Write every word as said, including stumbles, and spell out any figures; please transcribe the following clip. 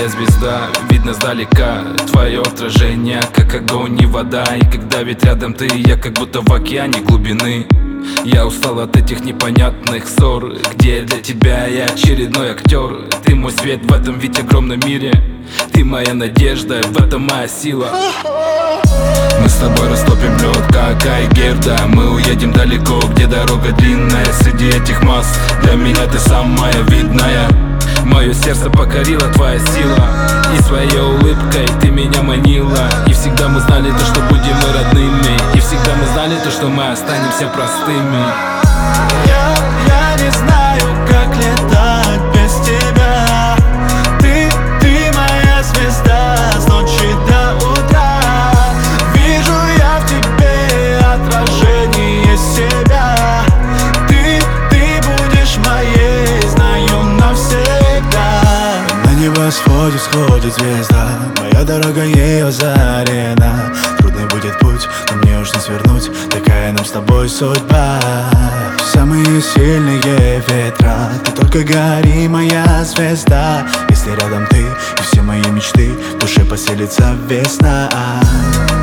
моя звезда, видно сдалека твое отражение, как огонь и вода. И когда ведь рядом ты, я как будто в океане глубины. Я устал от этих непонятных ссор, где для тебя я очередной актер. Ты мой свет в этом ведь огромном мире, ты моя надежда, в этом моя сила. Мы с тобой растопим лед, как Айгерда. Мы уедем далеко, где дорога длинная. Среди этих масс для меня ты самая видная. Мое сердце покорила твоя сила, и своей улыбкой ты меня манила. И всегда мы знали то, что будем мы родными, и всегда мы знали то, что мы останемся простыми. Я, я не знаю, как летать без тебя. Ты, ты моя звезда с ночи до утра. Вижу я в тебе отражение себя. Ты, ты будешь моей, знаю навсегда. На небосводе сходит звезда, моя дорога ее зарена. Трудный будет путь, но мне уж не свернуть, такая нам с тобой судьба. Самые сильные ветра, ты только гори, моя звезда. Если рядом ты, и все мои мечты, в душе поселится весна.